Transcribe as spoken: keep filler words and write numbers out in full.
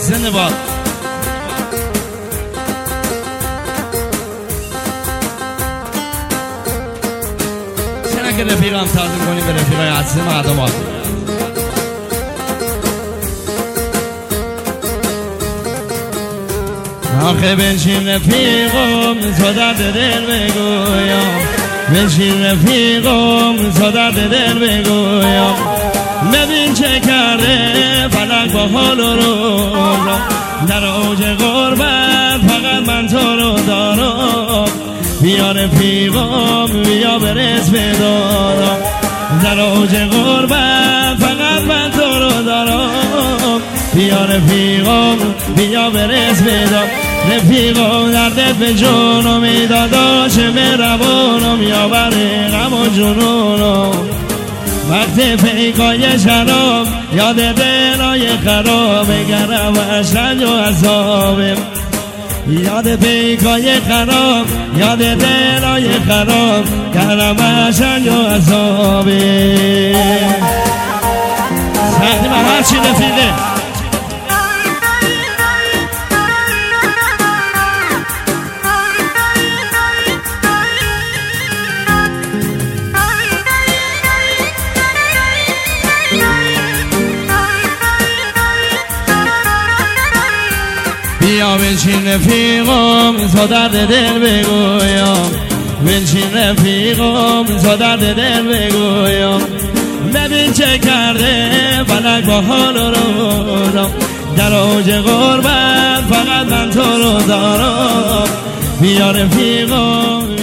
زنده باد. چرا که رفیقم تقدیم کنیم به رفیقای عزیز مردم آدم. آخه بنشین رفیقم تا درد دل بگویم، بنشین رفیقم تا درد دل بگویم، ببین چه کرده فلک با حال و روزم، در اوج غربت فقط من تو رو دارم، بیا رفیقم بیا برس به دارم، در اوج غربت فقط من تو رو دارم، بیا رفیقم بیا برس به دارم، رفیقم دردت به جونم داداش مهربانم، یا بره غم و جنونم، وقت پیکای شراب یاد دلای خراب، گرمش رنج و عذابم، یاد پیکای خراب یاد دلای خراب، گرمش رنج و عذابم. سختی من هر چی رفیقه بیا بنشین رفیقم تا درد دل بگویم، بنشین رفیقم تا درد دل بگویم، ببین چه کرده فلک با حال و روزم، در اوج غربت فقط من تو رو دارم، بیا رفیقم